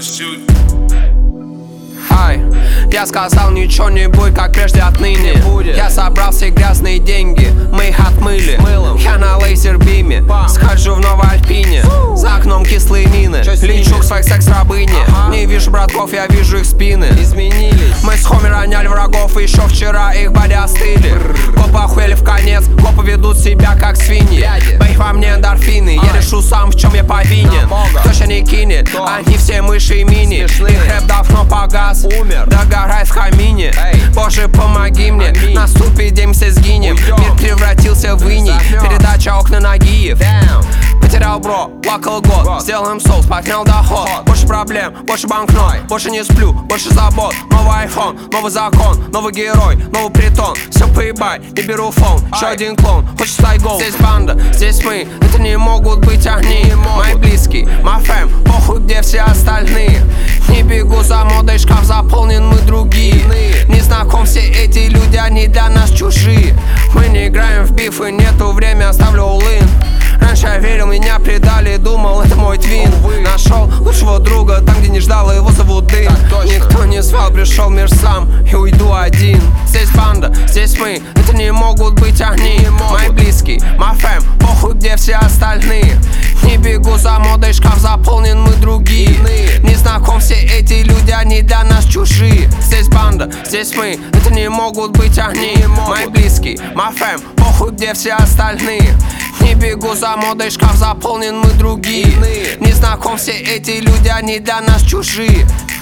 Ай, я сказал ничего не будет, как прежде отныне. Я собрал все грязные деньги, мы их отмыли. Я на лазер-биме, схожу в Новой Альпине. За окном кислые мины, лечу к своих секс-рабыне. Не вижу братков, я вижу их спины. Мы с Хоми роняли врагов, и еще вчера их боди остыли. Копы охуели в конец, копы ведут себя как свиньи. Боих во мне эндорфины, я решу сам, в чем я повинен. Кто еще не кинет, они все мыши и мини. Их рэп давно погас, догорает в хамине. Боже, помоги мне, наступит день, все сгинем. Мир превратился в иней, передача окна Нагиев. Потерял бро, плакал год, сделаем соус, поднял доход. Больше проблем, больше банкнот, больше не сплю, больше забот. Новый айфон, новый закон, новый герой, новый притон. Все поебай, не беру фон, еще один клон, хочешь стать гол. Здесь банда, здесь мы, это не могут быть они. Мои близкие, my fam, похуй где все остальные. Не бегу за модой, шкаф заполнен, мы другие. Не знаком все эти люди, они для нас чужие. Мы не играем в бифы, нету время, оставлю all-in. Раньше я верил, меня предали, думал, это мой твин. Нашел лучшего друга там, где не ждал, его зовут Дым. Никто не звал, пришел мир сам, и уйду один. Здесь банда, здесь мы, это не могут быть они. Мои близкие, my fam, похуй где все остальные. Не бегу за модой, шкаф заполнен, мы другие. Не знаком все эти люди, они для нас чужие. Здесь банда, здесь мы, это не могут быть они. Мои близкие, my fam, похуй где все остальные. Не бегу за модой, шкаф заполнен, мы другие. Не знаком все эти люди, они для нас чужие.